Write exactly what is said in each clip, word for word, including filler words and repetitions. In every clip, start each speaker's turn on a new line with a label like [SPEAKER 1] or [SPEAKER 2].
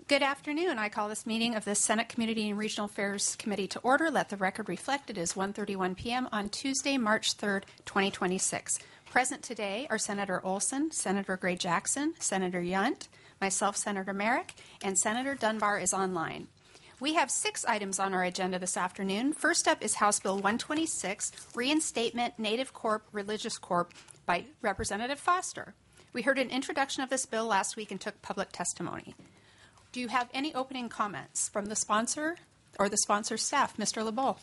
[SPEAKER 1] Good afternoon. I call this meeting of the Senate Community and Regional Affairs Committee to order. Let the record reflect it is one thirty-one p.m. on Tuesday, March third, twenty twenty-six. Present today are Senator Olson, Senator Gray Jackson, Senator Yunt, myself, Senator Merrick, and Senator Dunbar is online. We have six items on our agenda this afternoon. First up is House Bill one twenty-six, Reinstatement Native Corp Religious Corp by Representative Foster. We heard an introduction of this bill last week and took public testimony. Do you have any opening comments from the sponsor or the sponsor staff? Mister LeBeau.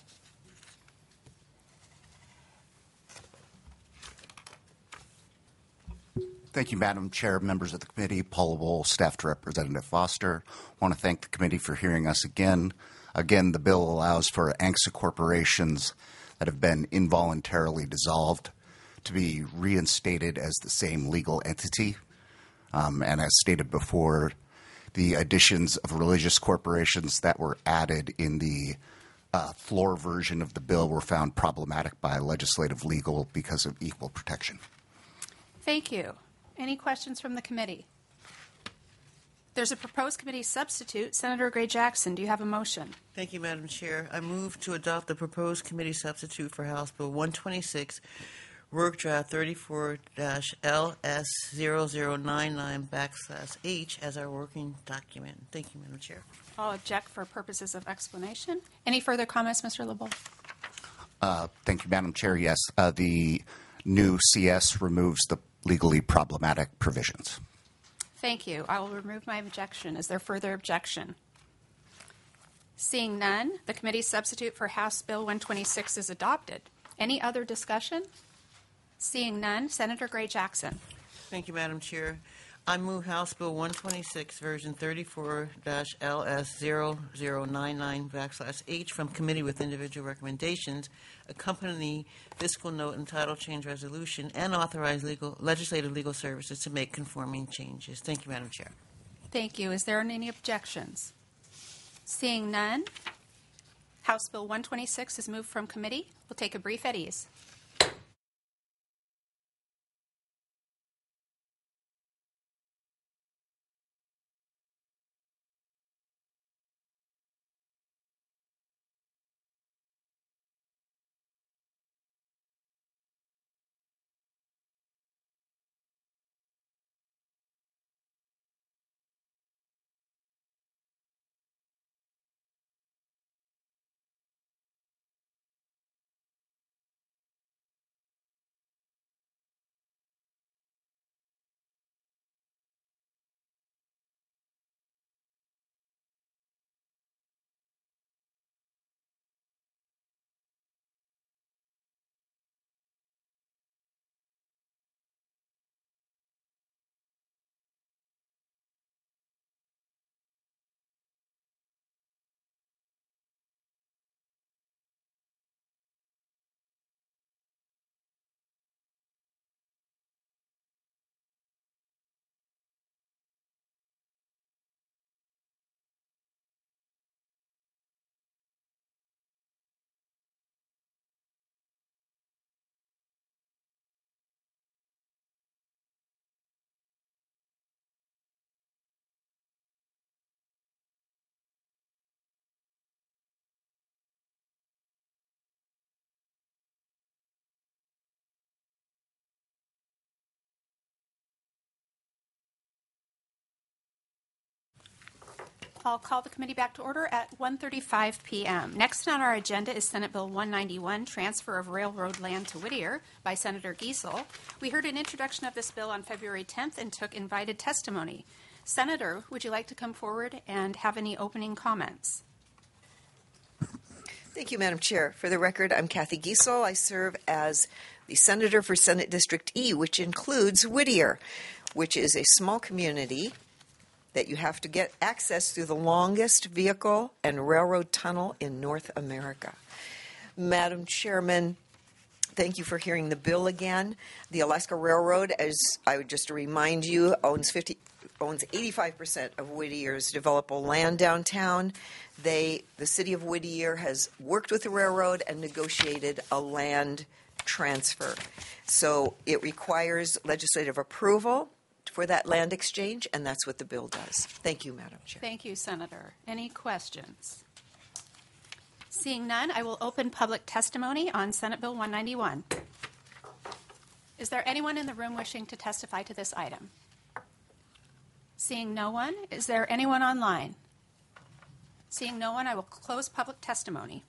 [SPEAKER 2] Thank you, Madam Chair, members of the committee, Paul LeBeau, staff to Representative Foster. I want to thank the committee for hearing us again. Again, the bill allows for A N C S A corporations that have been involuntarily dissolved to be reinstated as the same legal entity. Um, and as stated before, the additions of religious corporations that were added in the uh, floor version of the bill were found problematic by legislative legal because of equal protection.
[SPEAKER 1] Thank you. Any questions from the committee? There's a proposed committee substitute. Senator Gray Jackson, do you have a motion?
[SPEAKER 3] Thank you, Madam Chair. I move to adopt the proposed committee substitute for House Bill one twenty-six, Work Draft thirty-four L S zero zero nine nine backslash H as our working document. Thank you, Madam Chair.
[SPEAKER 1] I'll object for purposes of explanation. Any further comments, Mister LeBeau?
[SPEAKER 2] Uh, thank you, Madam Chair. Yes, uh, the new C S removes the legally problematic provisions.
[SPEAKER 1] Thank you. I will remove my objection. Is there further objection? Seeing none, the committee substitute for House Bill one twenty-six is adopted. Any other discussion? Seeing none, Senator Gray Jackson.
[SPEAKER 3] Thank you, Madam Chair. I move House Bill one twenty-six, version thirty-four L S zero zero nine nine backslash H from committee with individual recommendations, accompany fiscal note and title change resolution, and authorize legal legislative legal services to make conforming changes. Thank you, Madam Chair.
[SPEAKER 1] Thank you. Is there any objections? Seeing none, House Bill one twenty-six is moved from committee. We'll take a brief at ease. I'll call the committee back to order at one thirty-five p.m. Next on our agenda is Senate Bill one ninety-one, Transfer of Railroad Land to Whittier by Senator Giesel. We heard an introduction of this bill on February tenth and took invited testimony. Senator, would you like to come forward and have any opening comments?
[SPEAKER 4] Thank you, Madam Chair. For the record, I'm Kathy Giesel. I serve as the Senator for Senate District E, which includes Whittier, which is a small community that you have to get access through the longest vehicle and railroad tunnel in North America. Madam Chairman, thank you for hearing the bill again. The Alaska Railroad, as I would just remind you, owns fifty owns eighty-five percent of Whittier's developable land downtown. They, the city of Whittier has worked with the railroad and negotiated a land transfer. So it requires legislative approval for that land exchange, and that's what the bill does. Thank you, Madam Chair.
[SPEAKER 1] Thank you, Senator. Any questions? Seeing none, I will open public testimony on Senate Bill one ninety-one. Is there anyone in the room wishing to testify to this item? Seeing no one, is there anyone online? Seeing no one, I will close public testimony.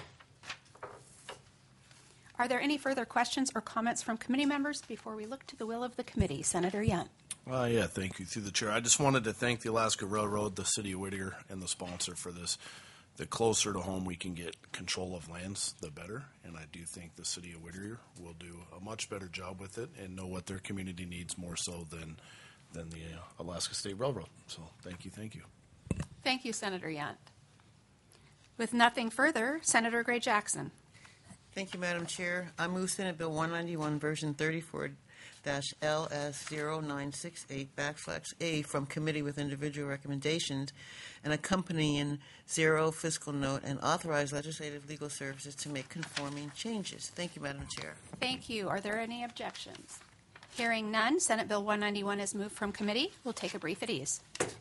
[SPEAKER 1] Are there any further questions or comments from committee members before we look to the will of the committee? Senator Yunt.
[SPEAKER 5] Well, yeah, thank you. Through the chair, I just wanted to thank the Alaska Railroad, the City of Whittier, and the sponsor for this. The closer to home we can get control of lands, the better. And I do think the City of Whittier will do a much better job with it and know what their community needs more so than than the uh, Alaska State Railroad. So thank you, thank you.
[SPEAKER 1] Thank you, Senator Yunt. With nothing further, Senator Gray Jackson.
[SPEAKER 3] Thank you, Madam Chair. I move Senate Bill one ninety-one, version thirty-four dash L S zero nine six eight backslash A from committee with individual recommendations and accompanying zero fiscal note and authorize legislative legal services to make conforming changes. Thank you, Madam Chair.
[SPEAKER 1] Thank you. Are there any objections? Hearing none, Senate Bill one ninety-one is moved from committee. We'll take a brief at ease.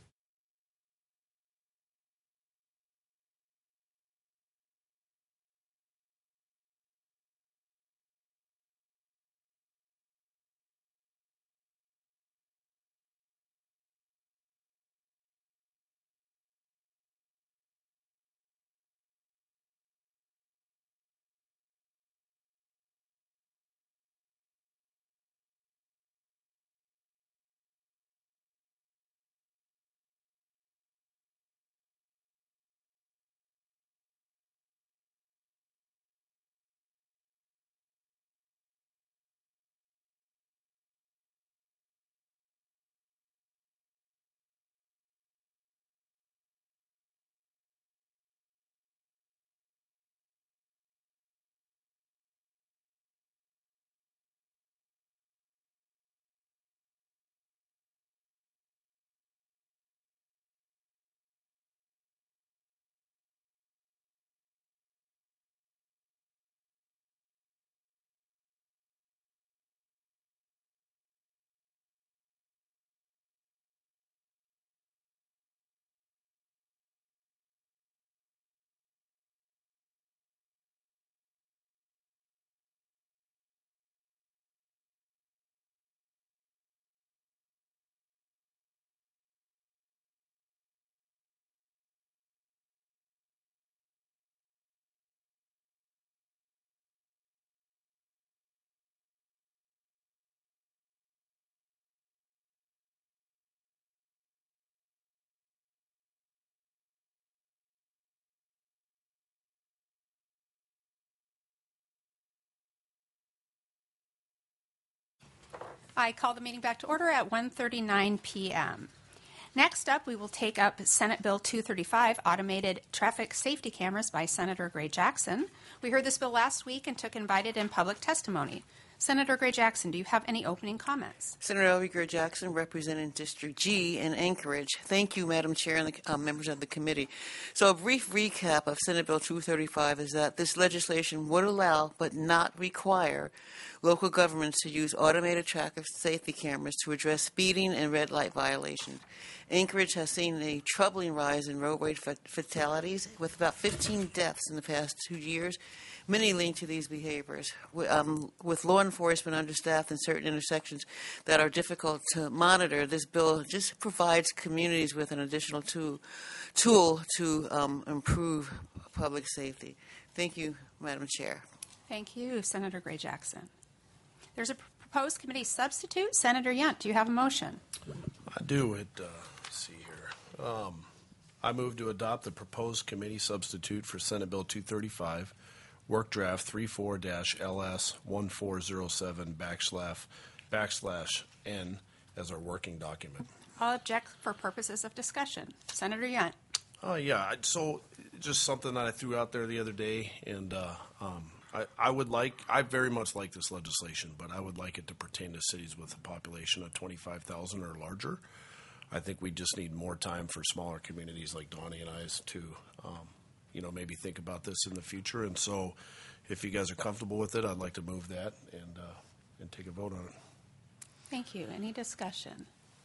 [SPEAKER 1] I call the meeting back to order at one thirty-nine p.m. Next up, we will take up Senate Bill two thirty-five, Automated Traffic Safety Cameras by Senator Gray Jackson. We heard this bill last week and took invited and public testimony. Senator Gray Jackson, do you have any opening comments?
[SPEAKER 3] Senator Elvie Gray Jackson, representing District G in Anchorage. Thank you, Madam Chair and the uh, members of the committee. So a brief recap of Senate Bill two thirty-five is that this legislation would allow but not require local governments to use automated traffic safety cameras to address speeding and red light violations. Anchorage has seen a troubling rise in roadway fatalities, with about fifteen deaths in the past two years, many linked to these behaviors. Um, with law enforcement understaffed in certain intersections that are difficult to monitor, this bill just provides communities with an additional tool, tool to um, improve public safety. Thank you, Madam Chair.
[SPEAKER 1] Thank you, Senator Gray Jackson. There's a proposed committee substitute. Senator Yunt, do you have a motion?
[SPEAKER 5] I do. It. Uh, let's see here. Um, I move to adopt the proposed committee substitute for Senate Bill two thirty-five, Work Draft thirty-four L S one four zero seven backslash backslash N as our working document.
[SPEAKER 1] I'll object for purposes of discussion. Senator Yunt.
[SPEAKER 5] Oh, yeah. I- So just something that I threw out there the other day, and uh, um, I, I would like, I very much like this legislation, but I would like it to pertain to cities with a population of twenty-five thousand or larger. I think we just need more time for smaller communities like Donnie and I's to, um, you know, maybe think about this in the future. And so if you guys are comfortable with it, I'd like to move that and, uh, and take a vote on it.
[SPEAKER 1] Thank you. Any discussion?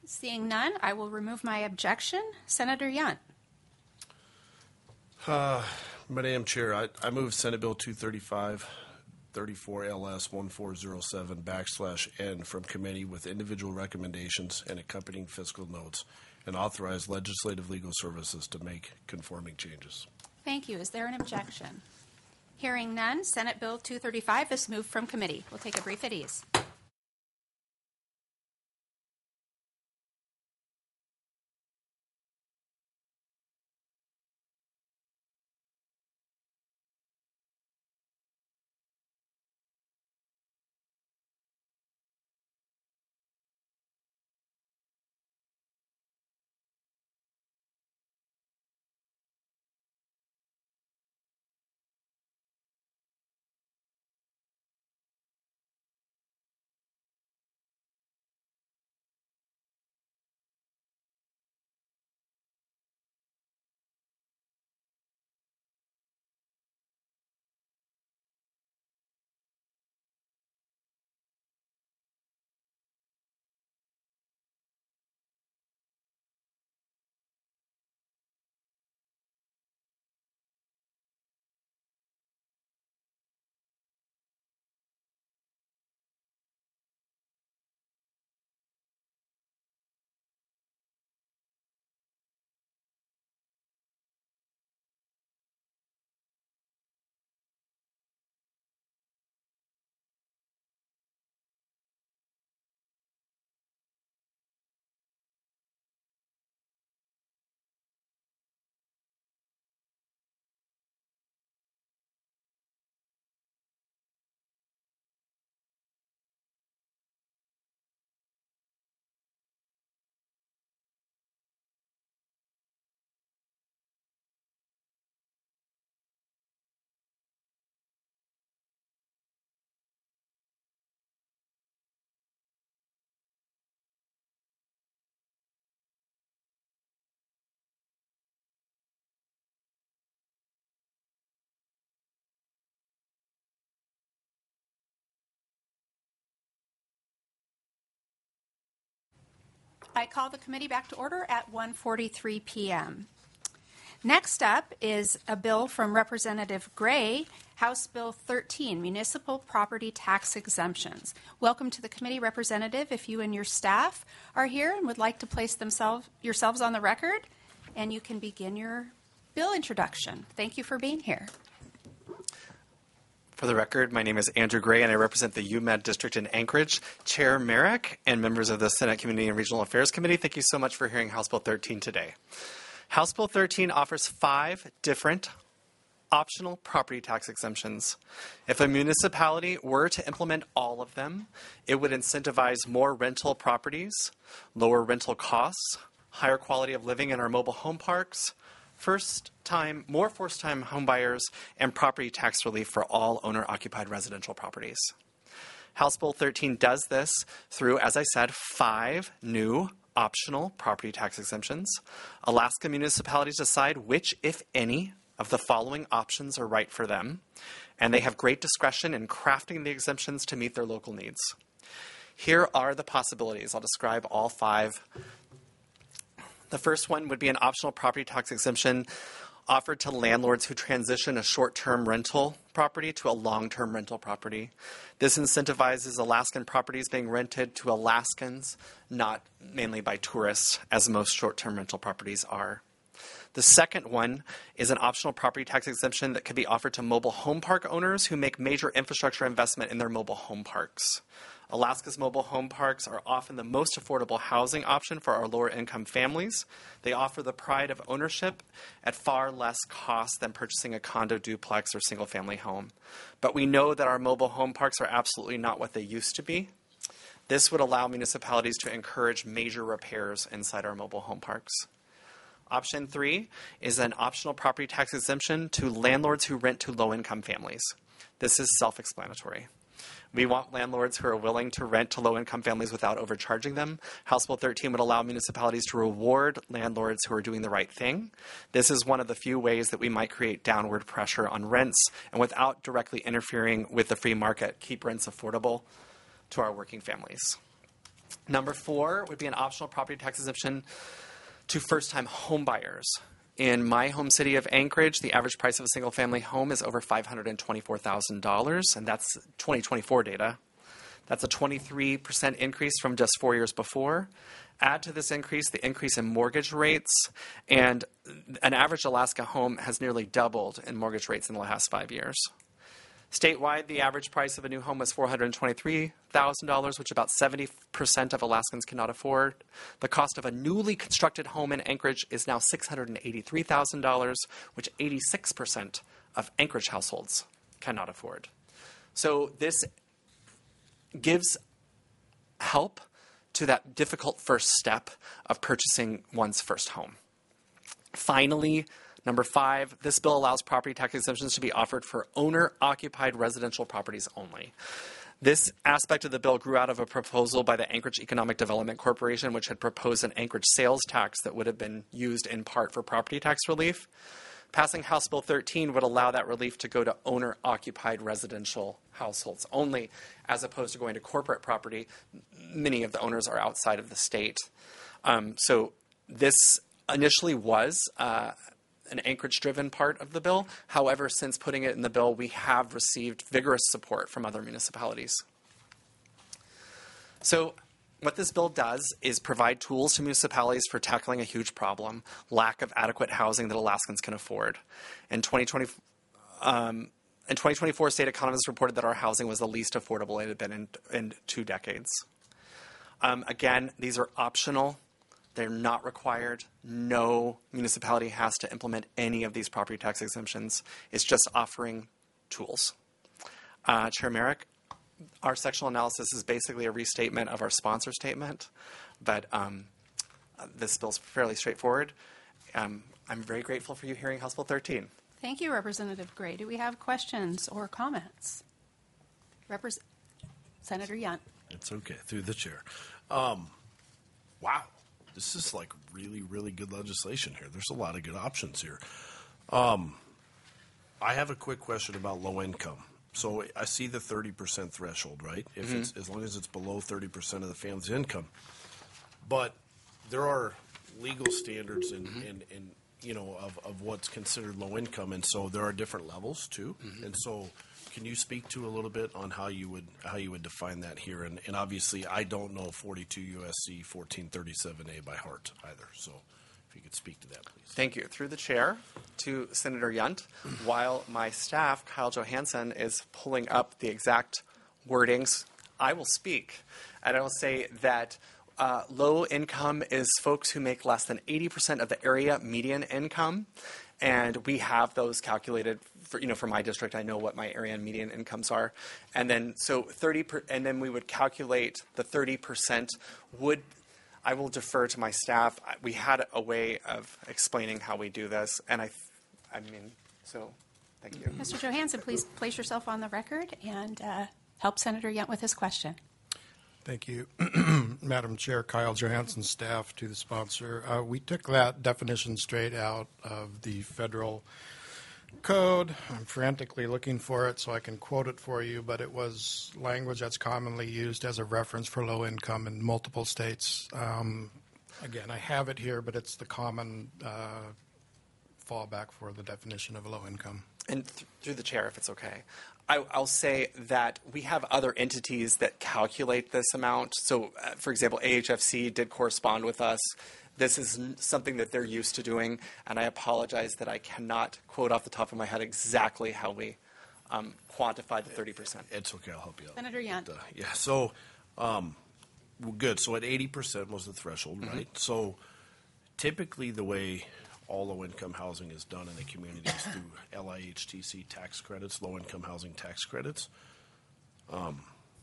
[SPEAKER 1] Seeing none, I will remove my objection. Senator Yunt.
[SPEAKER 5] Madam Chair, I, I move Senate Bill two thirty-five, thirty-four L S one four zero seven backslash N from committee with individual recommendations and accompanying fiscal notes, and authorize legislative legal services to make conforming changes.
[SPEAKER 1] Thank you. Is there an objection? Hearing none, Senate Bill two thirty-five is moved from committee. We'll take a brief at ease. I call the committee back to order at one forty-three p.m. Next up is a bill from Representative Gray, House Bill thirteen, Municipal Property Tax Exemptions. Welcome to the committee, Representative. If you and your staff are here and would like to place themselves yourselves on the record, and you can begin your bill introduction. Thank you for being here.
[SPEAKER 6] For the record, my name is Andrew Gray, and I represent the U M E D District in Anchorage. Chair Merrick and members of the Senate Community and Regional Affairs Committee, thank you so much for hearing House Bill thirteen today. House Bill thirteen offers five different optional property tax exemptions. If a municipality were to implement all of them, it would incentivize more rental properties, lower rental costs, higher quality of living in our mobile home parks, first time, more first time homebuyers, and property tax relief for all owner occupied residential properties. House Bill thirteen does this through, as I said, five new optional property tax exemptions. Alaska municipalities decide which, if any, of the following options are right for them, and they have great discretion in crafting the exemptions to meet their local needs. Here are the possibilities. I'll describe all five. The first one would be an optional property tax exemption offered to landlords who transition a short-term rental property to a long-term rental property. This incentivizes Alaskan properties being rented to Alaskans, not mainly by tourists, as most short-term rental properties are. The second one is an optional property tax exemption that could be offered to mobile home park owners who make major infrastructure investment in their mobile home parks. Alaska's mobile home parks are often the most affordable housing option for our lower income families. They offer the pride of ownership at far less cost than purchasing a condo, duplex, or single family home. But we know that our mobile home parks are absolutely not what they used to be. This would allow municipalities to encourage major repairs inside our mobile home parks. Option three is an optional property tax exemption to landlords who rent to low-income families. This is self-explanatory. We want landlords who are willing to rent to low-income families without overcharging them. House Bill thirteen would allow municipalities to reward landlords who are doing the right thing. This is one of the few ways that we might create downward pressure on rents and, without directly interfering with the free market, keep rents affordable to our working families. Number four would be an optional property tax exemption to first-time home buyers. In my home city of Anchorage, the average price of a single-family home is over five hundred twenty-four thousand dollars, and that's twenty twenty-four data. That's a twenty-three percent increase from just four years before. Add to this increase the increase in mortgage rates, and an average Alaska home has nearly doubled in mortgage rates in the last five years. Statewide, the average price of a new home was four hundred twenty-three thousand dollars, which about seventy percent of Alaskans cannot afford. The cost of a newly constructed home in Anchorage is now six hundred eighty-three thousand dollars, which eighty-six percent of Anchorage households cannot afford. So this gives help to that difficult first step of purchasing one's first home. Finally, number five, this bill allows property tax exemptions to be offered for owner-occupied residential properties only. This aspect of the bill grew out of a proposal by the Anchorage Economic Development Corporation, which had proposed an Anchorage sales tax that would have been used in part for property tax relief. Passing House Bill thirteen would allow that relief to go to owner-occupied residential households only, as opposed to going to corporate property. Many of the owners are outside of the state. Um, so this initially was uh, an Anchorage-driven part of the bill. However, since putting it in the bill, we have received vigorous support from other municipalities. So what this bill does is provide tools to municipalities for tackling a huge problem, lack of adequate housing that Alaskans can afford. In twenty twenty, um, in twenty twenty-four, state economists reported that our housing was the least affordable it had been in, in two decades. Um, again, these are optional. They're not required. No municipality has to implement any of these property tax exemptions. It's just offering tools. Uh, Chair Merrick, our sectional analysis is basically a restatement of our sponsor statement, but um, this bill's fairly straightforward. Um, I'm very grateful for you hearing House Bill thirteen.
[SPEAKER 1] Thank you, Representative Gray. Do we have questions or comments? Repres- Senator Yunt.
[SPEAKER 5] It's okay, through the chair. Um, wow, this is like really, really good legislation here. There's a lot of good options here. Um, I have a quick question about low income. So I see the thirty percent threshold, right? If mm-hmm. it's as long as it's below thirty percent of the family's income. But there are legal standards and, mm-hmm. and, and you know, of, of what's considered low income, and so there are different levels too. Mm-hmm. And so can you speak to a little bit on how you would how you would define that here? And, and obviously I don't know forty-two U S C fourteen thirty-seven A by heart either. So if you could speak to that, please.
[SPEAKER 6] Thank you. Through the chair to Senator Yunt, while my staff, Kyle Johansson, is pulling up the exact wordings, I will speak. And I will say that uh, low income is folks who make less than eighty percent of the area median income. And we have those calculated for, you know, for my district. I know what my area and median incomes are. And then so thirty per, and then we would calculate the thirty percent would, I will defer to my staff. We had a way of explaining how we do this, and I, I mean, so thank you.
[SPEAKER 1] Mister Johansson, please place yourself on the record and uh, help Senator Yunt with his question.
[SPEAKER 7] Thank you. Madam Chair, Kyle Johansson, staff to the sponsor. Uh, we took that definition straight out of the federal code. I'm frantically looking for it so I can quote it for you, but it was language that's commonly used as a reference for low income in multiple states. Um, again, I have it here, but it's the common uh, fallback for the definition of low income.
[SPEAKER 6] And th- through the chair, if it's okay, I, I'll say that we have other entities that calculate this amount. So, uh, for example, A H F C did correspond with us. This is n- something that they're used to doing, and I apologize that I cannot quote off the top of my head exactly how we um, quantify the thirty percent.
[SPEAKER 5] It's okay. I'll help you out.
[SPEAKER 1] Senator Yunt.
[SPEAKER 5] Uh, yeah, so um, well, good. So at eighty percent was the threshold, mm-hmm. right? So typically the way all low-income housing is done in the communities through L I H T C tax credits, low-income housing tax credits, um,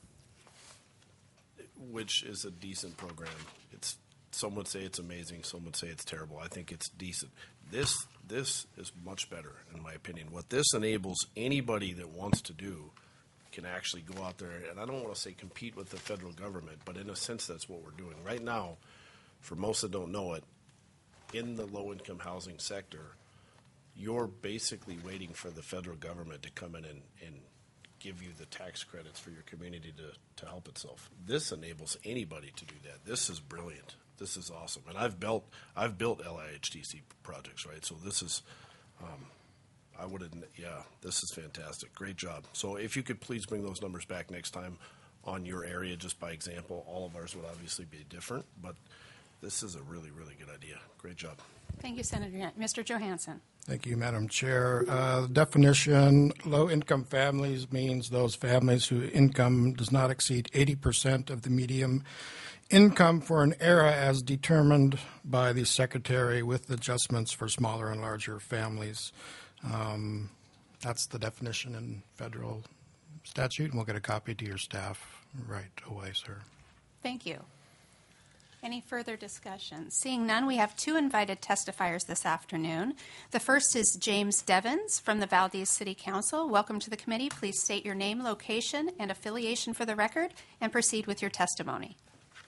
[SPEAKER 5] which is a decent program. It's some would say it's amazing, some would say it's terrible. I think it's decent. This this is much better, in my opinion. What this enables anybody that wants to do can actually go out there, and I don't want to say compete with the federal government, but in a sense that's what we're doing. Right now, for most that don't know it, in the low-income housing sector, you're basically waiting for the federal government to come in and, and give you the tax credits for your community to, to help itself. This enables anybody to do that. This is brilliant. This is awesome. And I've built I've built L I H T C projects, right? So this is, um, I would have, yeah, this is fantastic. Great job. So if you could please bring those numbers back next time on your area, just by example. All of ours would obviously be different, but this is a really, really good idea. Great job.
[SPEAKER 1] Thank you, Senator Young. Mister Johansson.
[SPEAKER 7] Thank you, Madam Chair. Uh, the definition, low-income families means those families whose income does not exceed eighty percent of the median income for an era as determined by the Secretary with adjustments for smaller and larger families. Um, that's the definition in federal statute, and we'll get a copy to your staff right away, sir.
[SPEAKER 1] Thank you. Any further discussion? Seeing none, we have two invited testifiers this afternoon. The first is James Devens from the Valdez City Council. Welcome to the committee. Please state your name, location, and affiliation for the record, and proceed with your testimony.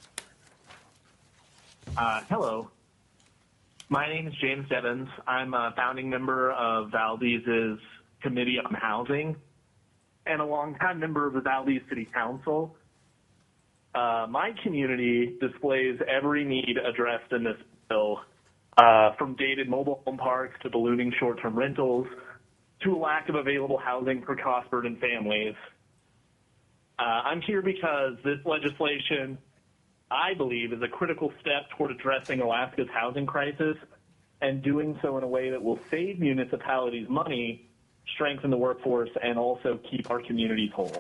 [SPEAKER 8] Uh, hello. My name is James Devens. I'm a founding member of Valdez's Committee on Housing and a longtime member of the Valdez City Council. Uh, my community displays every need addressed in this bill, uh, from dated mobile home parks to ballooning short-term rentals to a lack of available housing for cost-burdened families. Uh, I'm here because this legislation, I believe, is a critical step toward addressing Alaska's housing crisis and doing so in a way that will save municipalities money, strengthen the workforce, and also keep our communities whole.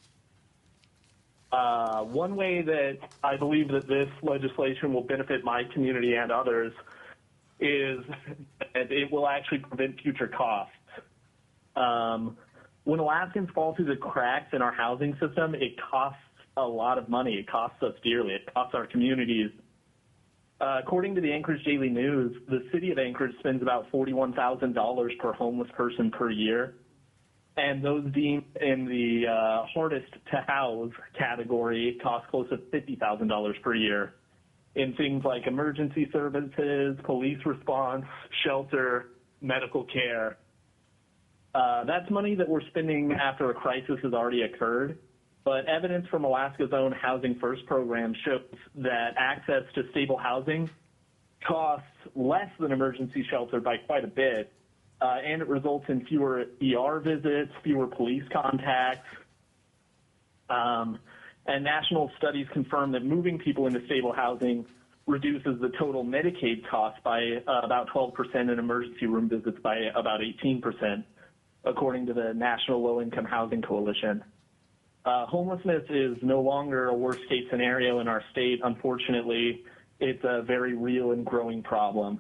[SPEAKER 8] Uh, one way that I believe that this legislation will benefit my community and others is that it will actually prevent future costs. Um, when Alaskans fall through the cracks in our housing system, it costs a lot of money. It costs us dearly. It costs our communities. Uh, according to the Anchorage Daily News, the city of Anchorage spends about forty-one thousand dollars per homeless person per year. And those deemed in the uh, hardest to house category cost close to fifty thousand dollars per year in things like emergency services, police response, shelter, medical care. Uh, that's money that we're spending after a crisis has already occurred. But evidence from Alaska's own Housing First program shows that access to stable housing costs less than emergency shelter by quite a bit. Uh, and it results in fewer E R visits, fewer police contacts. Um, and national studies confirm that moving people into stable housing reduces the total Medicaid cost by uh, about twelve percent and emergency room visits by about eighteen percent, according to the National Low-Income Housing Coalition. Uh, homelessness is no longer a worst-case scenario in our state. Unfortunately, it's a very real and growing problem.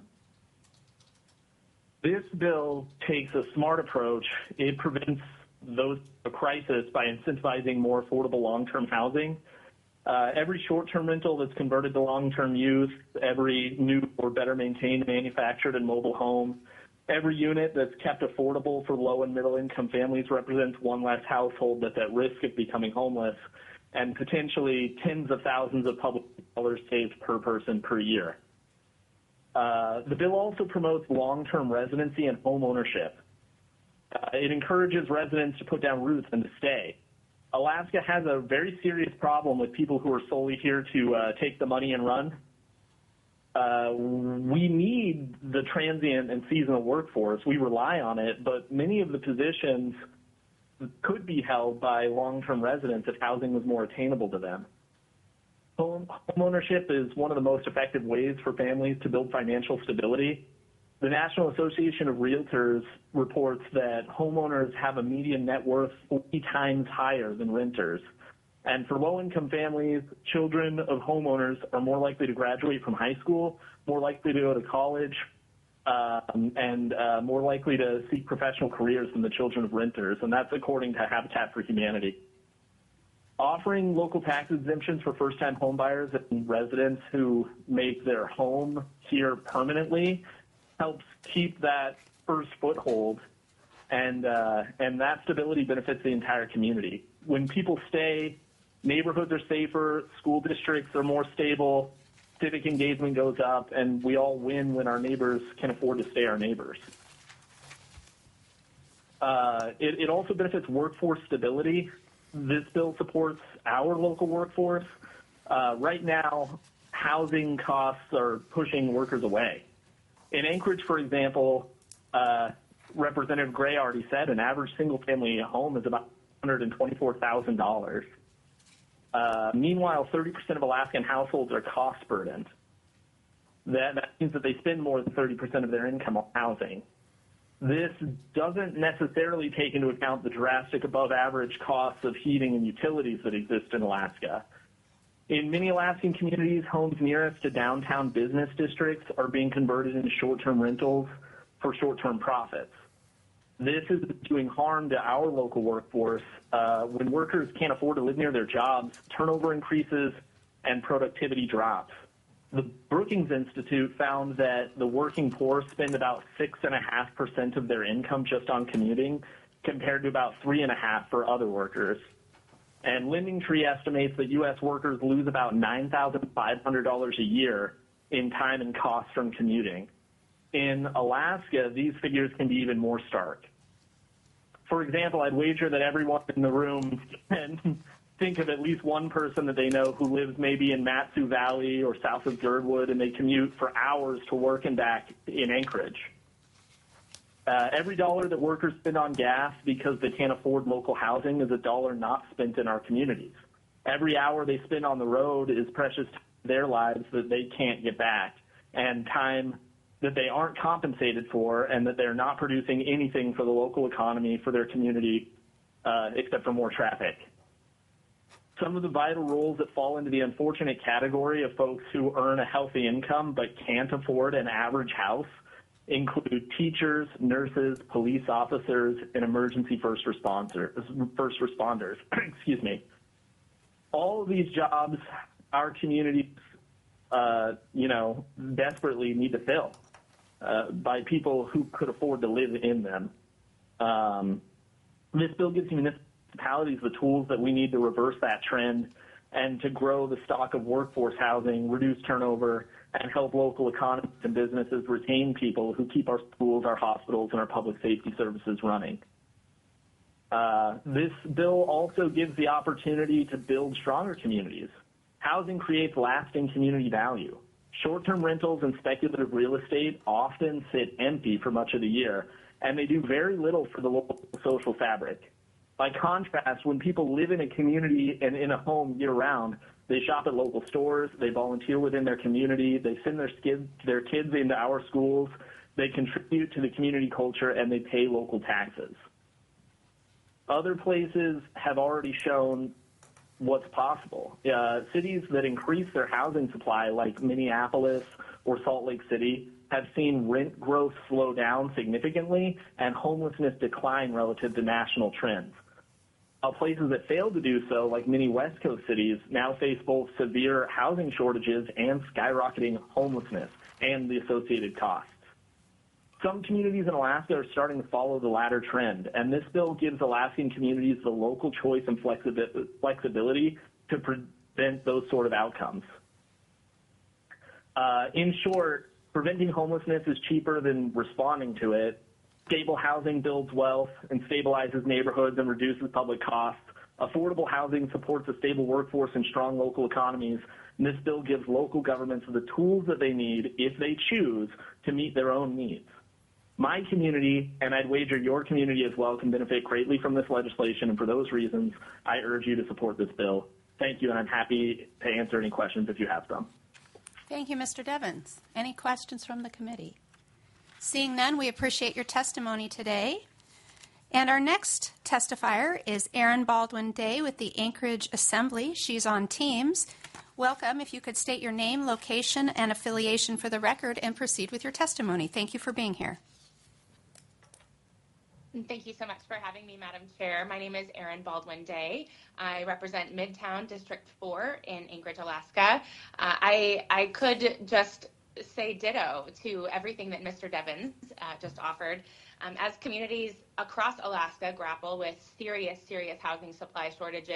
[SPEAKER 8] This bill takes a smart approach. It prevents those a crisis by incentivizing more affordable long-term housing. Uh, every short-term rental that's converted to long-term use, every new or better maintained manufactured and mobile home, every unit that's kept affordable for low and middle-income families represents one less household that's at risk of becoming homeless, and potentially tens of thousands of public dollars saved per person per year. Uh, the bill also promotes long-term residency and home ownership. Uh, it encourages residents to put down roots and to stay. Alaska has a very serious problem with people who are solely here to uh, take the money and run. Uh, we need the transient and seasonal workforce. We rely on it, but many of the positions could be held by long-term residents if housing was more attainable to them. Home ownership is one of the most effective ways for families to build financial stability. The National Association of Realtors reports that homeowners have a median net worth forty times higher than renters. And for low-income families, children of homeowners are more likely to graduate from high school, more likely to go to college, um, and uh, more likely to seek professional careers than the children of renters, and that's according to Habitat for Humanity. Offering local tax exemptions for first-time homebuyers and residents who make their home here permanently helps keep that first foothold, and uh, and that stability benefits the entire community. When people stay, neighborhoods are safer, school districts are more stable, civic engagement goes up, and we all win when our neighbors can afford to stay our neighbors. Uh, it, it also benefits workforce stability. This bill supports our local workforce. Uh, right now, housing costs are pushing workers away. In Anchorage, for example, uh, Representative Gray already said an average single-family home is about one hundred twenty-four thousand dollars. Uh, meanwhile, thirty percent of Alaskan households are cost-burdened. That, that means that they spend more than thirty percent of their income on housing. This doesn't necessarily take into account the drastic above-average costs of heating and utilities that exist in Alaska. In many Alaskan communities, homes nearest to downtown business districts are being converted into short-term rentals for short-term profits. This is doing harm to our local workforce. Uh, when workers can't afford to live near their jobs, turnover increases and productivity drops. The Brookings Institute found that the working poor spend about six point five percent of their income just on commuting, compared to about three point five percent for other workers. And LendingTree estimates that U S workers lose about nine thousand five hundred dollars a year in time and costs from commuting. In Alaska, these figures can be even more stark. For example, I'd wager that everyone in the room can think of at least one person that they know who lives maybe in Matsu Valley or south of Girdwood, and they commute for hours to work and back in Anchorage. Uh, every dollar that workers spend on gas because they can't afford local housing is a dollar not spent in our communities. Every hour they spend on the road is precious to their lives that they can't get back, and time that they aren't compensated for, and that they're not producing anything for the local economy, for their community, uh, except for more traffic. Some of the vital roles that fall into the unfortunate category of folks who earn a healthy income but can't afford an average house include teachers, nurses, police officers, and emergency first responders. First responders. Excuse me. All of these jobs, our communities, uh, you know, desperately need to fill uh, by people who could afford to live in them. Um, this bill gives municipalities the tools that we need to reverse that trend and to grow the stock of workforce housing, reduce turnover, and help local economies and businesses retain people who keep our schools, our hospitals, and our public safety services running. Uh, this bill also gives the opportunity to build stronger communities. Housing creates lasting community value. Short-term rentals and speculative real estate often sit empty for much of the year, and they do very little for the local social fabric. By contrast, when people live in a community and in a home year-round, they shop at local stores, they volunteer within their community, they send their, skid, their kids into our schools, they contribute to the community culture, and they pay local taxes. Other places have already shown what's possible. Uh, cities that increase their housing supply, like Minneapolis or Salt Lake City, have seen rent growth slow down significantly and homelessness decline relative to national trends. While places that failed to do so, like many West Coast cities, now face both severe housing shortages and skyrocketing homelessness and the associated costs. Some communities in Alaska are starting to follow the latter trend, and this bill gives Alaskan communities the local choice and flexibility to prevent those sort of outcomes. Uh, in short, preventing homelessness is cheaper than responding to it. Stable housing builds wealth and stabilizes neighborhoods and reduces public costs. Affordable housing supports a stable workforce and strong local economies. And this bill gives local governments the tools that they need, if they choose, to meet their own needs. My community, and I'd wager your community as well, can benefit greatly from this legislation, and for those reasons, I urge you to support this bill. Thank you, and I'm happy to answer any questions if you have some.
[SPEAKER 1] Thank you, Mister Devens. Any questions from the committee? Seeing none, we appreciate your testimony today. And our next testifier is Erin Baldwin Day with the Anchorage Assembly. She's on Teams. Welcome. If you could state your name, location, and affiliation for the record and proceed with your testimony. Thank you for being here.
[SPEAKER 9] Thank you so much for having me, Madam Chair. My name is Erin Baldwin Day. I represent Midtown District four in Anchorage, Alaska. Uh, I, I could just say ditto to everything that Mister Devens uh, just offered. Um, as communities across Alaska grapple with serious, serious housing supply shortages,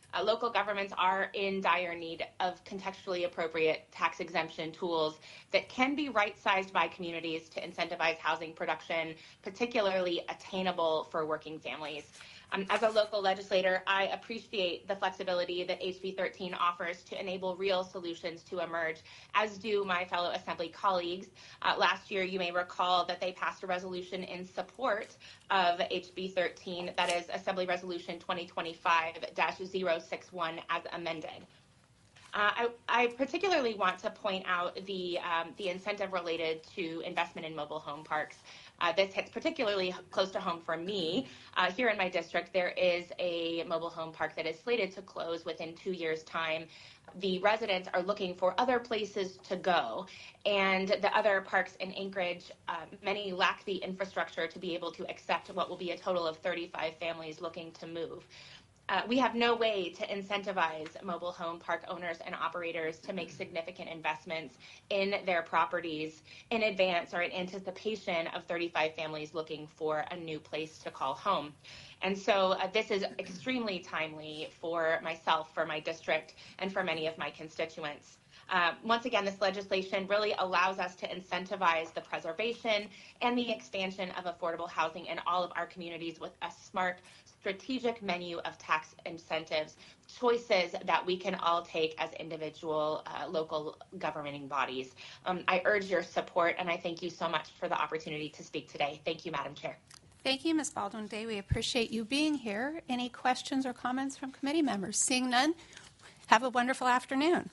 [SPEAKER 9] Uh, local governments are in dire need of contextually appropriate tax exemption tools that can be right-sized by communities to incentivize housing production, particularly attainable for working families. Um, as a local legislator, I appreciate the flexibility that H B thirteen offers to enable real solutions to emerge, as do my fellow Assembly colleagues. Uh, last year, you may recall that they passed a resolution in support of H B thirteen, that is Assembly Resolution twenty twenty-five dash zero six one as amended. Uh, I, I particularly want to point out the, um, the incentive related to investment in mobile home parks. Uh, this hits particularly close to home for me. Uh, here in my district, there is a mobile home park that is slated to close within two years' time. The residents are looking for other places to go, and the other parks in Anchorage, uh, many lack the infrastructure to be able to accept what will be a total of thirty-five families looking to move. Uh, we have no way to incentivize mobile home park owners and operators to make significant investments in their properties in advance or in anticipation of thirty-five families looking for a new place to call home. And so uh, this is extremely timely for myself, for my district, and for many of my constituents. Uh, once again, this legislation really allows us to incentivize the preservation and the expansion of affordable housing in all of our communities with a smart, strategic menu of tax incentives, choices that we can all take as individual uh, local governing bodies. Um, I urge your support, and I thank you so much for the opportunity to speak today. Thank you, Madam Chair.
[SPEAKER 1] Thank you, Miz Baldwin-Day. We appreciate you being here. Any questions or comments from committee members? Seeing none, have a wonderful afternoon.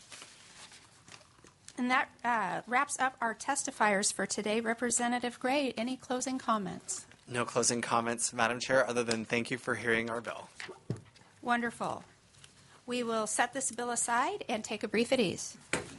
[SPEAKER 1] And that uh, wraps up our testifiers for today. Representative Gray, any closing comments?
[SPEAKER 6] No closing comments, Madam Chair, other than thank you for hearing our bill.
[SPEAKER 1] Wonderful. We will set this bill aside and take a brief at ease.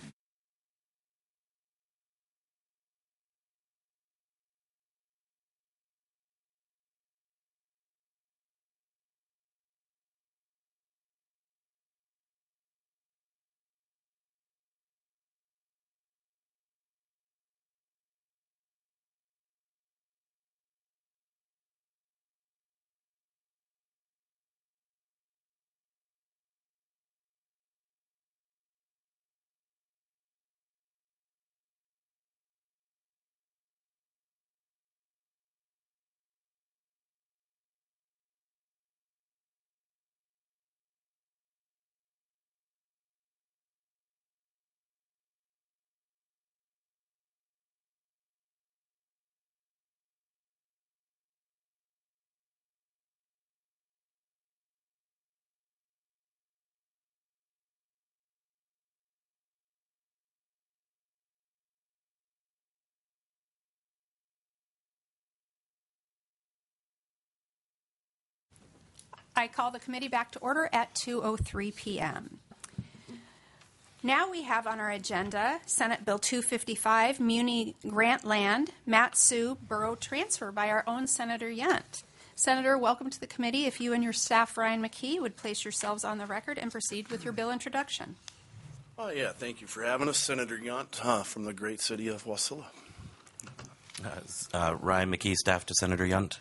[SPEAKER 1] I call the committee back to order at two oh three p.m. Now we have on our agenda Senate Bill two fifty-five, Muni Grant Land, Mat-Su Borough Transfer by our own Senator Yunt. Senator, welcome to the committee. If you and your staff, Ryan McKee, would place yourselves on the record and proceed with your bill introduction.
[SPEAKER 5] Oh, yeah, thank you for having us, Senator Yunt, uh, from the great city of Wasilla.
[SPEAKER 10] Uh, uh, Ryan McKee, staff to Senator Yunt.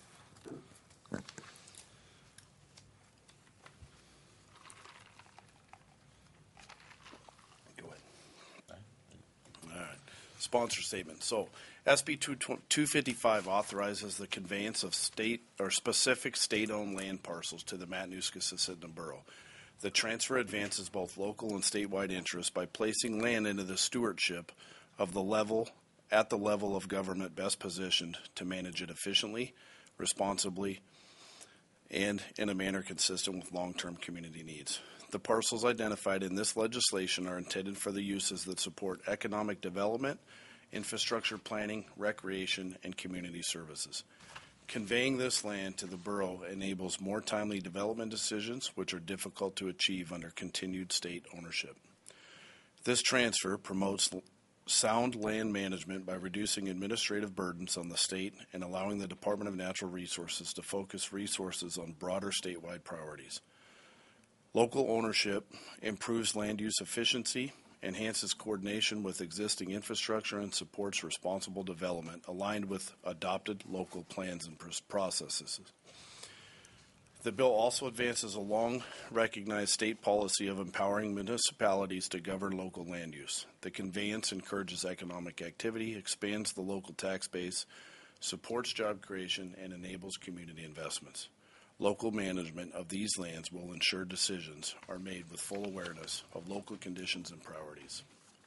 [SPEAKER 5] Sponsor statement. So, S B two fifty-five authorizes the conveyance of state or specific state-owned land parcels to the Matanuska-Susitna Borough. The transfer advances both local and statewide interests by placing land into the stewardship of the level at the level of government best positioned to manage it efficiently, responsibly, and in a manner consistent with long-term community needs. The parcels identified in this legislation are intended for the uses that support economic development, infrastructure planning, recreation, and community services. Conveying this land to the borough enables more timely development decisions, which are difficult to achieve under continued state ownership. This transfer promotes sound land management by reducing administrative burdens on the state and allowing the Department of Natural Resources to focus resources on broader statewide priorities. Local ownership improves land use efficiency, enhances coordination with existing infrastructure, and supports responsible development aligned with adopted local plans and processes. The bill also advances a long-recognized state policy of empowering municipalities to govern local land use. The conveyance encourages economic activity, expands the local tax base, supports job creation, and enables community investments. Local management of these lands will ensure decisions are made with full awareness of local conditions and priorities.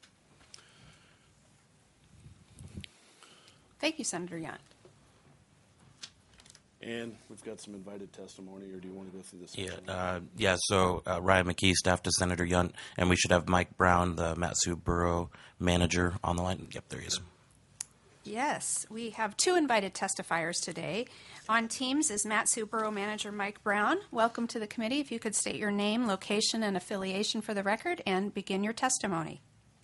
[SPEAKER 1] Thank you, Senator Yount.
[SPEAKER 5] And we've got some invited testimony, or do you want to go through this?
[SPEAKER 10] Yeah, uh, yeah. So uh, Ryan McKee, staff to Senator Yount, and we should have Mike Brown, the Mat-Su Borough manager, on the line. Yep, there he is.
[SPEAKER 1] Yes, we have two invited testifiers today. On Teams is Mat-Su Borough Manager Mike Brown. Welcome to the committee. If you could state your name, location, and affiliation for the record and begin your testimony.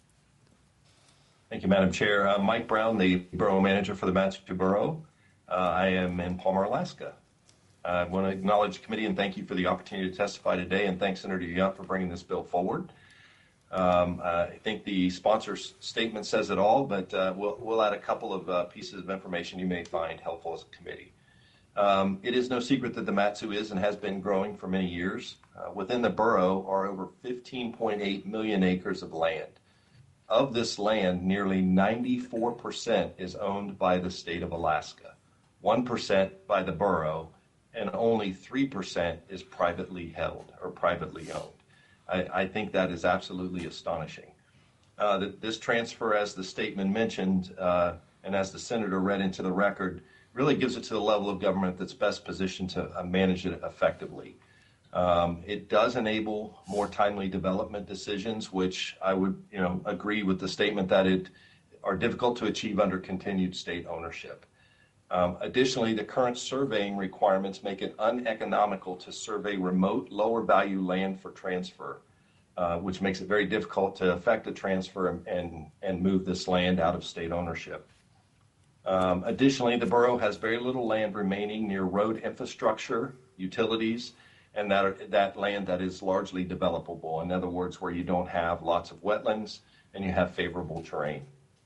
[SPEAKER 11] Thank you, Madam Chair. I'm Mike Brown, the Borough Manager for the Mat-Su Borough. Uh, I am in Palmer, Alaska. I want to acknowledge the committee and thank you for the opportunity to testify today, and thanks, Senator Yount, for bringing this bill forward. Um, uh, I think the sponsor's statement says it all, but uh, we'll, we'll add a couple of uh, pieces of information you may find helpful as a committee. Um, it is no secret that the Mat-Su is and has been growing for many years. Uh, within the borough are over fifteen point eight million acres of land. Of this land, nearly ninety-four percent is owned by the state of Alaska, one percent by the borough, and only three percent is privately held or privately owned. I, I think that is absolutely astonishing. Uh, that this transfer, as the statement mentioned, uh, and as the senator read into the record, really gives it to the level of government that's best positioned to uh, manage it effectively. Um, it does enable more timely development decisions, which I would, you know, agree with the statement that it are difficult to achieve under continued state ownership. Um, additionally, the current surveying requirements make it uneconomical to survey remote, lower value land for transfer, uh, which makes it very difficult to effect a transfer and, and, and move this land out of state ownership. Um, additionally, the borough has very little land remaining near road infrastructure, utilities, and that, are, that land that is largely developable. In other words, where you don't have lots of wetlands and you have favorable terrain.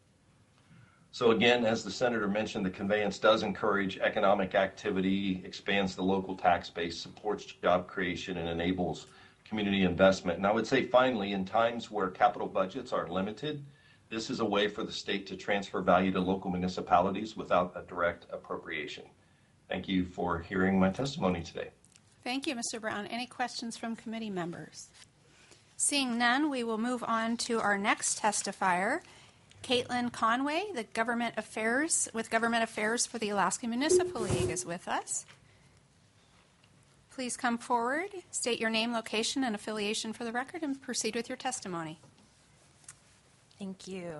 [SPEAKER 11] So again, as the senator mentioned, the conveyance does encourage economic activity, expands the local tax base, supports job creation, and enables community investment. And I would say finally, in times where capital budgets are limited, this is a way for the state to transfer value to local municipalities without a direct appropriation. Thank you for hearing my testimony today.
[SPEAKER 1] Thank you, Mister Brown. Any questions from committee members? Seeing none, we will move on to our next testifier, Caitlin Conway, the Government Affairs with Government Affairs for the Alaska Municipal League, is with us. Please come forward, state your name, location, and affiliation for the record, and proceed with your testimony.
[SPEAKER 12] Thank you.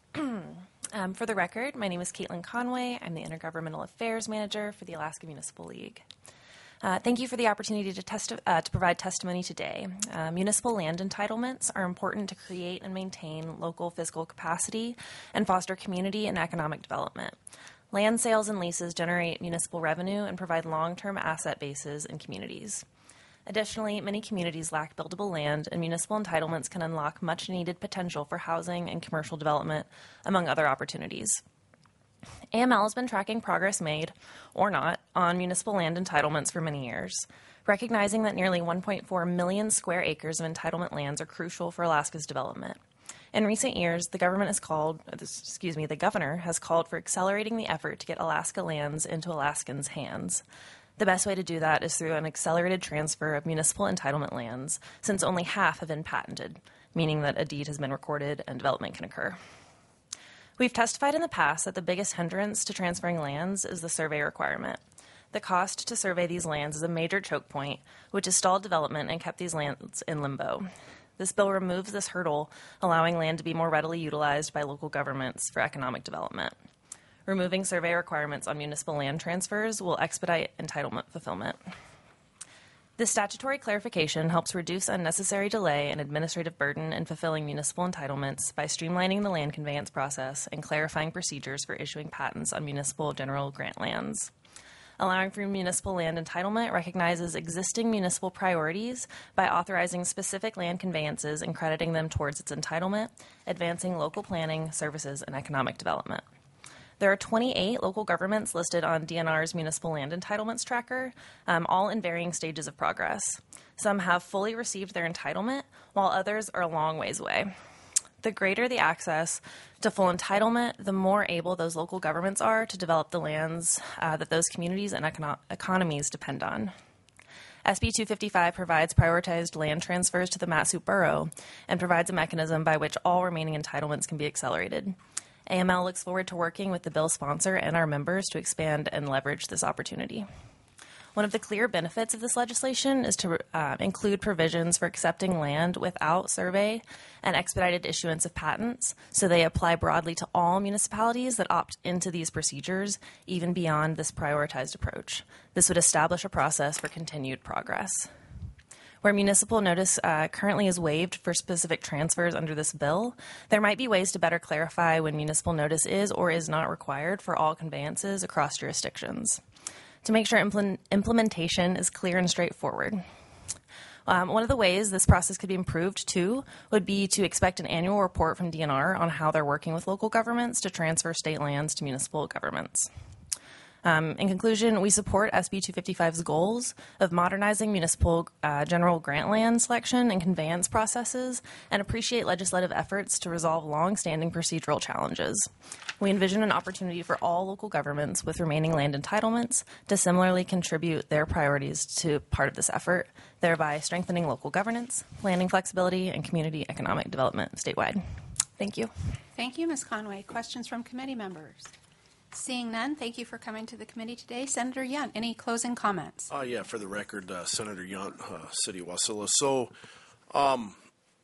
[SPEAKER 12] um, for the record, my name is Caitlin Conway. I'm the Intergovernmental Affairs Manager for the Alaska Municipal League. Uh, thank you for the opportunity to, testi- uh, to provide testimony today. Uh, municipal land entitlements are important to create and maintain local fiscal capacity and foster community and economic development. Land sales and leases generate municipal revenue and provide long-term asset bases in communities. Additionally, many communities lack buildable land, and municipal entitlements can unlock much-needed potential for housing and commercial development, among other opportunities. A M L has been tracking progress made, or not, on municipal land entitlements for many years, recognizing that nearly one point four million square acres of entitlement lands are crucial for Alaska's development. In recent years, the government has called, excuse me, the governor has called for accelerating the effort to get Alaska lands into Alaskans' hands. The best way to do that is through an accelerated transfer of municipal entitlement lands, since only half have been patented, meaning that a deed has been recorded and development can occur. We've testified in the past that the biggest hindrance to transferring lands is the survey requirement. The cost to survey these lands is a major choke point, which has stalled development and kept these lands in limbo. This bill removes this hurdle, allowing land to be more readily utilized by local governments for economic development. Removing survey requirements on municipal land transfers will expedite entitlement fulfillment. This statutory clarification helps reduce unnecessary delay and administrative burden in fulfilling municipal entitlements by streamlining the land conveyance process and clarifying procedures for issuing patents on municipal general grant lands. Allowing for municipal land entitlement recognizes existing municipal priorities by authorizing specific land conveyances and crediting them towards its entitlement, advancing local planning, services, and economic development. There are twenty-eight local governments listed on D N R's Municipal Land Entitlements Tracker, um, all in varying stages of progress. Some have fully received their entitlement, while others are a long ways away. The greater the access to full entitlement, the more able those local governments are to develop the lands uh, that those communities and econo- economies depend on. S B two fifty-five provides prioritized land transfers to the Mat-Su Borough and provides a mechanism by which all remaining entitlements can be accelerated. A M L looks forward to working with the bill sponsor and our members to expand and leverage this opportunity. One of the clear benefits of this legislation is to uh, include provisions for accepting land without survey and expedited issuance of patents, so they apply broadly to all municipalities that opt into these procedures, even beyond this prioritized approach. This would establish a process for continued progress. Where municipal notice uh, currently is waived for specific transfers under this bill, there might be ways to better clarify when municipal notice is or is not required for all conveyances across jurisdictions, to make sure impl- implementation is clear and straightforward. Um, one of the ways this process could be improved, too, would be to expect an annual report from D N R on how they're working with local governments to transfer state lands to municipal governments. Um, in conclusion, we support S B two fifty-five's goals of modernizing municipal uh, general grant land selection and conveyance processes and appreciate legislative efforts to resolve long-standing procedural challenges. We envision an opportunity for all local governments with remaining land entitlements to similarly contribute their priorities to part of this effort, thereby strengthening local governance, planning flexibility, and community economic development statewide. Thank you.
[SPEAKER 1] Thank you, Miz Conway. Questions from committee members? Seeing none, thank you for coming to the committee today. Senator Yunt, any closing comments?
[SPEAKER 5] Uh, yeah, for the record, uh, Senator Yunt, uh, City of Wasilla. So, um,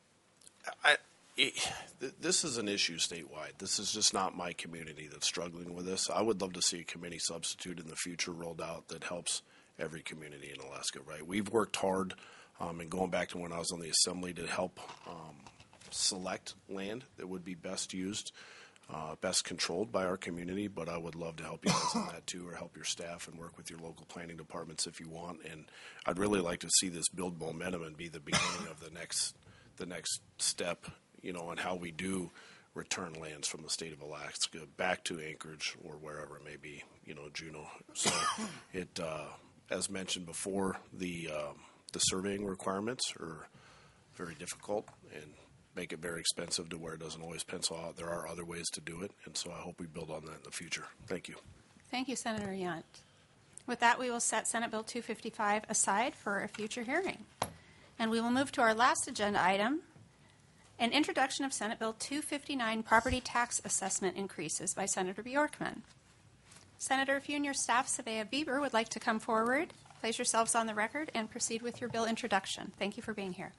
[SPEAKER 5] I, it, th- this is an issue statewide. This is just not my community that's struggling with this. I would love to see a committee substitute in the future rolled out that helps every community in Alaska, right? We've worked hard, um, and going back to when I was on the Assembly, to help um, select land that would be best used. Uh, best controlled by our community, but I would love to help you guys on that too, or help your staff and work with your local planning departments if you want. And I'd really like to see this build momentum and be the beginning of the next, the next step, you know, on how we do return lands from the state of Alaska back to Anchorage or wherever it may be, you know, Juneau. So it, uh, as mentioned before, the um, the surveying requirements are very difficult and make it very expensive to where it doesn't always pencil out. There are other ways to do it, and so I hope we build on that in the future. Thank you.
[SPEAKER 1] Thank you, Senator Yunt. With that, we will set Senate Bill two fifty-five aside for a future hearing. And we will move to our last agenda item, an introduction of Senate Bill two fifty-nine, property tax assessment increases by Senator Bjorkman. Senator, if you and your staff, Savea Bieber, would like to come forward, place yourselves on the record, and proceed with your bill introduction. Thank you for being here.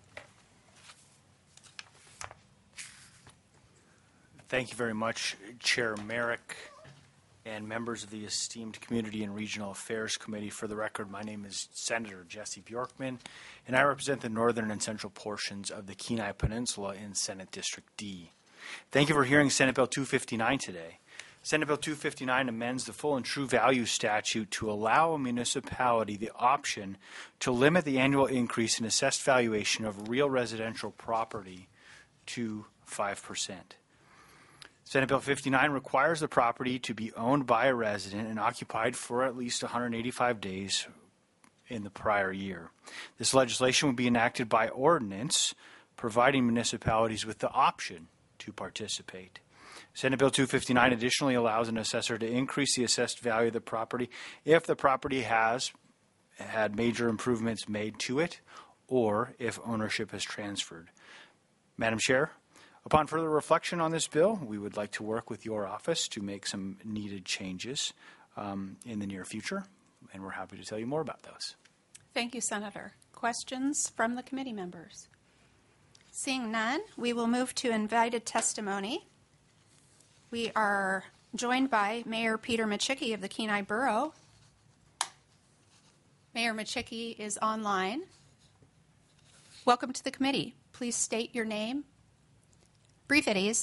[SPEAKER 13] Thank you very much, Chair Merrick and members of the esteemed Community and Regional Affairs Committee. For the record, my name is Senator Jesse Bjorkman, and I represent the northern and central portions of the Kenai Peninsula in Senate District D. Thank you for hearing Senate Bill two fifty-nine today. Senate Bill two fifty-nine amends the full and true value statute to allow a municipality the option to limit the annual increase in assessed valuation of real residential property to five percent. Senate Bill fifty-nine requires the property to be owned by a resident and occupied for at least one hundred eighty-five days in the prior year. This legislation will be enacted by ordinance, providing municipalities with the option to participate. Senate Bill two fifty-nine additionally allows an assessor to increase the assessed value of the property if the property has had major improvements made to it or if ownership has transferred. Madam Chair, upon further reflection on this bill, we would like to work with your office to make some needed changes um, in the near future, and we're happy to tell you more about those.
[SPEAKER 1] Thank you, Senator. Questions from the committee members? Seeing none, we will move to invited testimony. We are joined by Mayor Peter Machicki of the Kenai Borough. Mayor Machicki is online. Welcome to the committee. Please state your name. Brief it is.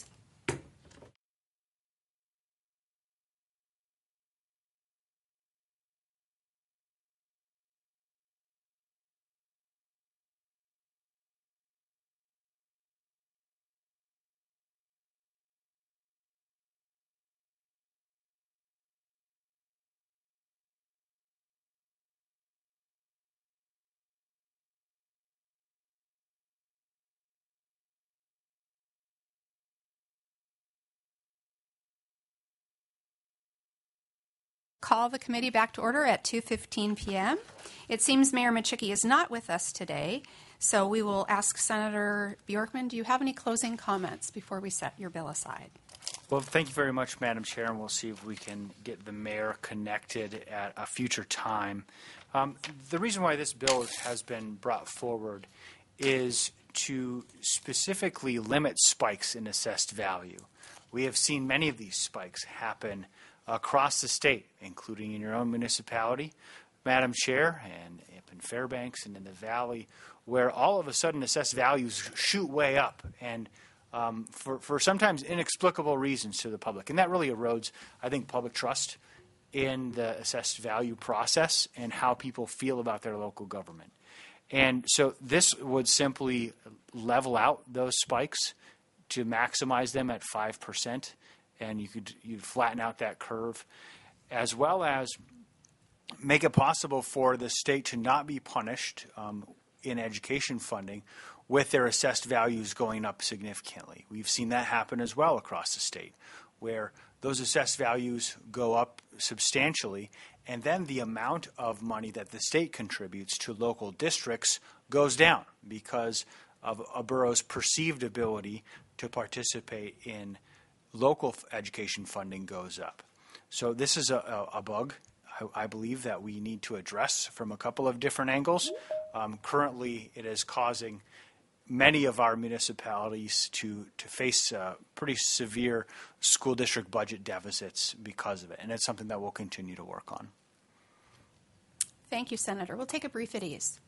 [SPEAKER 1] call the committee back to order at two fifteen p.m. It seems Mayor Machicki is not with us today, so we will ask Senator Bjorkman, do you have any closing comments before we set your bill aside?
[SPEAKER 13] Well, thank you very much, Madam Chair, and we'll see if we can get the mayor connected at a future time. Um, the reason why this bill has been brought forward is to specifically limit spikes in assessed value. We have seen many of these spikes happen across the state, including in your own municipality, Madam Chair, and up in Fairbanks and in the Valley, where all of a sudden assessed values shoot way up, and um, for, for sometimes inexplicable reasons to the public. And that really erodes, I think, public trust in the assessed value process and how people feel about their local government. And so this would simply level out those spikes to maximize them at five percent, and you could you'd flatten out that curve, as well as make it possible for the state to not be punished um, in education funding with their assessed values going up significantly. We've seen that happen as well across the state, where those assessed values go up substantially, and then the amount of money that the state contributes to local districts goes down because of a borough's perceived ability to participate in local education funding goes up. So this is a, a, a bug, I, I believe, that we need to address from a couple of different angles. Um, currently, it is causing many of our municipalities to, to face uh, pretty severe school district budget deficits because of it, and it's something that we'll continue to work on.
[SPEAKER 1] Thank you, Senator. We'll take a brief at ease.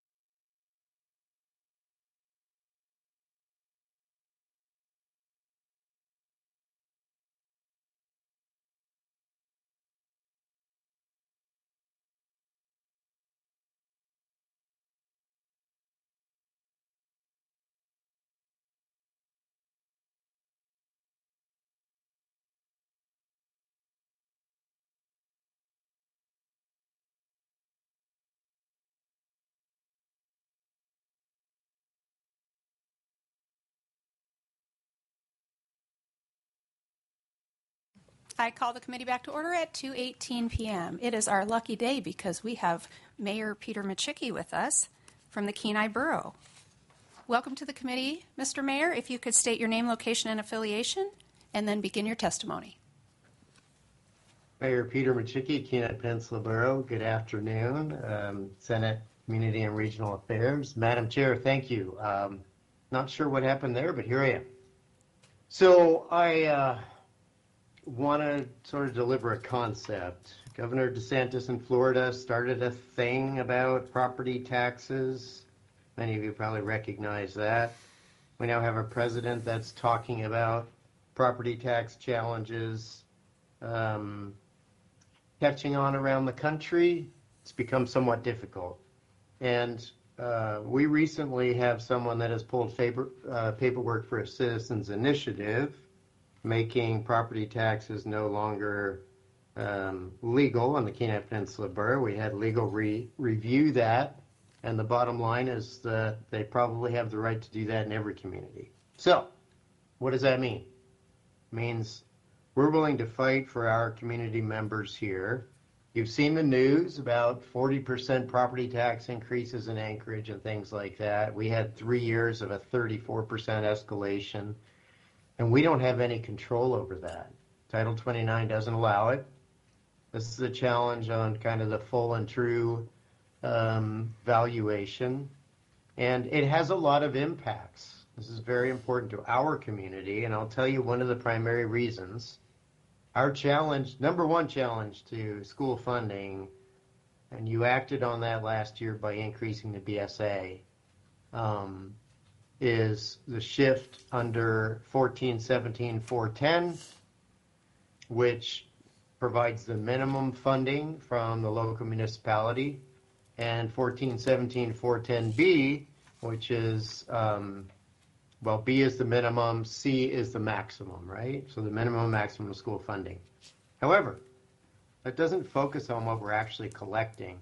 [SPEAKER 1] I call the committee back to order at two eighteen p.m. It is our lucky day because we have Mayor Peter Machicki with us from the Kenai Borough. Welcome to the committee, Mister Mayor. If you could state your name, location, and affiliation, and then begin your testimony.
[SPEAKER 14] Mayor Peter Machicki, Kenai Peninsula Borough. Good afternoon. Um, Senate Community and Regional Affairs. Madam Chair, thank you. Um, not sure what happened there, but here I am. So I uh, want to sort of deliver a concept. Governor DeSantis in Florida started a thing about property taxes. Many of you probably recognize that. We now have a president that's talking about property tax challenges um, catching on around the country. It's become somewhat difficult. And uh, we recently have someone that has pulled paper, uh, paperwork for a citizens initiative, making property taxes no longer um, legal in the Kenai Peninsula Borough. We had legal re- review that, and the bottom line is that they probably have the right to do that in every community. So, what does that mean? It means we're willing to fight for our community members here. You've seen the news about forty percent property tax increases in Anchorage and things like that. We had three years of a thirty-four percent escalation. And we don't have any control over that. Title twenty-nine doesn't allow it. This is a challenge on kind of the full and true um, valuation. And it has a lot of impacts. This is very important to our community. And I'll tell you one of the primary reasons. Our challenge, number one challenge to school funding, and you acted on that last year by increasing the B S A, um, is the shift under fourteen seventeen four ten, which provides the minimum funding from the local municipality, and fourteen seventeen four ten B, which is, um, well, B is the minimum, C is the maximum, right? So the minimum maximum school funding. However, that doesn't focus on what we're actually collecting.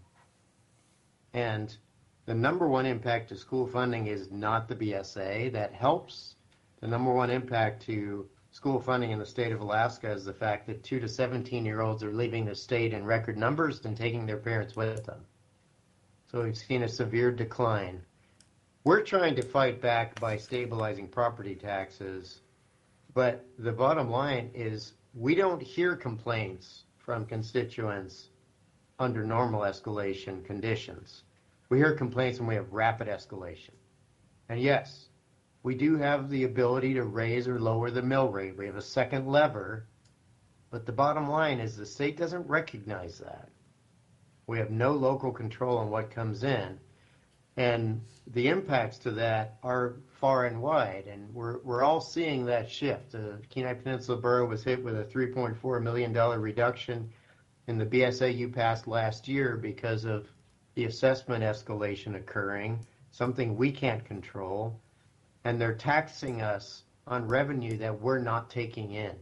[SPEAKER 14] And the number one impact to school funding is not the B S A. That helps. The number one impact to school funding in the state of Alaska is the fact that two to seventeen-year-olds are leaving the state in record numbers and taking their parents with them. So we've seen a severe decline. We're trying to fight back by stabilizing property taxes, but the bottom line is we don't hear complaints from constituents under normal escalation conditions. We hear complaints when we have rapid escalation. And yes, we do have the ability to raise or lower the mill rate. We have a second lever, but the bottom line is the state doesn't recognize that. We have no local control on what comes in. And the impacts to that are far and wide, and we're we're all seeing that shift. The Kenai Peninsula Borough was hit with a three point four million dollars reduction in the B S A U passed last year because of the assessment escalation occurring, something we can't control, and they're taxing us on revenue that we're not taking in.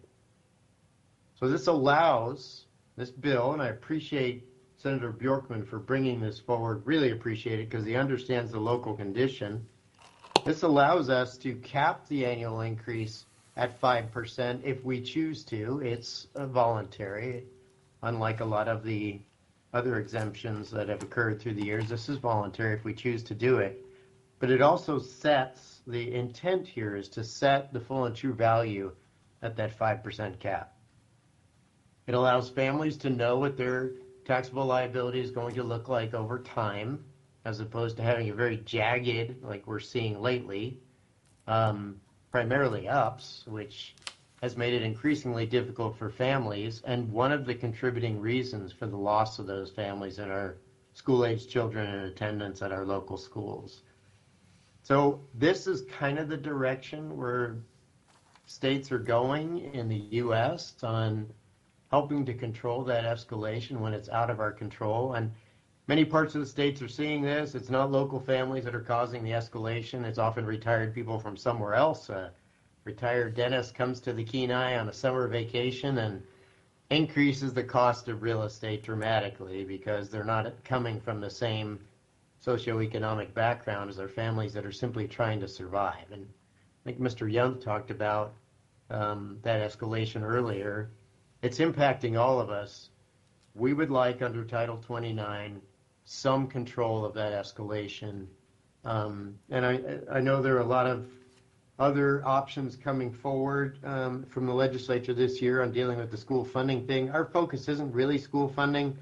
[SPEAKER 14] So this allows, this bill, and I appreciate Senator Bjorkman for bringing this forward, really appreciate it because he understands the local condition. This allows us to cap the annual increase at five percent if we choose to. It's uh, voluntary, unlike a lot of the other exemptions that have occurred through the years. This is voluntary if we choose to do it. But it also sets, the intent here is to set the full and true value at that five percent cap. It allows families to know what their taxable liability is going to look like over time, as opposed to having a very jagged, like we're seeing lately, um, primarily ups, which has made it increasingly difficult for families, and one of the contributing reasons for the loss of those families in our school-aged children in attendance at our local schools. So this is kind of the direction where states are going in the U S on helping to control that escalation when it's out of our control. And many parts of the states are seeing this. It's not local families that are causing the escalation. It's often retired people from somewhere else. A retired dentist comes to the Kenai on a summer vacation and increases the cost of real estate dramatically because they're not coming from the same socioeconomic background as their families that are simply trying to survive. And I think Mister Young talked about um, that escalation earlier. It's impacting all of us. We would like, under Title twenty-nine, some control of that escalation. Um, and I, I know there are a lot of other options coming forward um, from the legislature this year on dealing with the school funding thing. Our focus isn't really school funding.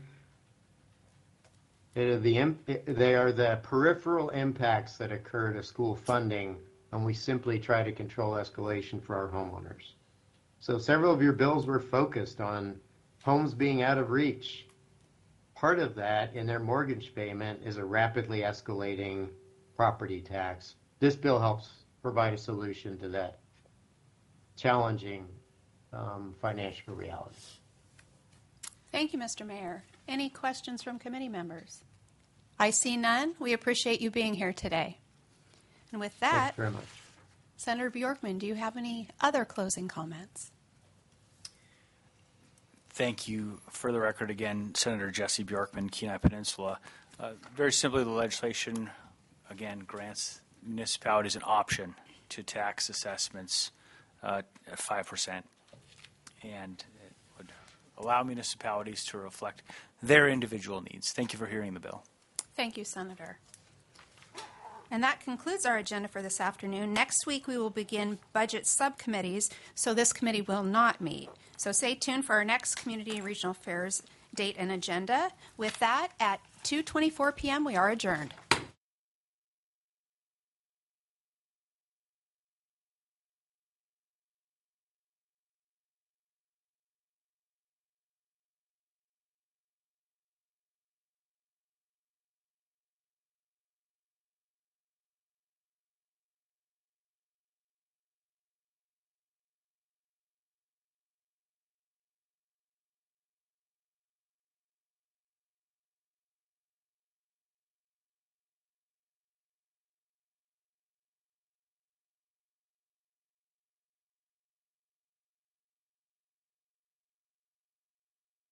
[SPEAKER 14] It are the, they are the peripheral impacts that occur to school funding, and we simply try to control escalation for our homeowners. So several of your bills were focused on homes being out of reach. Part of that in their mortgage payment is a rapidly escalating property tax. This bill helps provide a solution to that challenging um, financial reality.
[SPEAKER 1] Thank you, Mister Mayor. Any questions from committee members? I see none. We appreciate you being here today. And with that,
[SPEAKER 14] Thanks very much.
[SPEAKER 1] Senator Bjorkman, do you have any other closing comments?
[SPEAKER 13] Thank you. For the record, again, Senator Jesse Bjorkman, Kenai Peninsula. Uh, very simply, the legislation, again, grants municipalities an option to tax assessments uh, at five percent. And it would allow municipalities to reflect their individual needs. Thank you for hearing the bill.
[SPEAKER 1] Thank you, Senator. And that concludes our agenda for this afternoon. Next week, we will begin budget subcommittees, so this committee will not meet. So stay tuned for our next Community and Regional Affairs date and agenda. With that, at two twenty-four p.m., we are adjourned.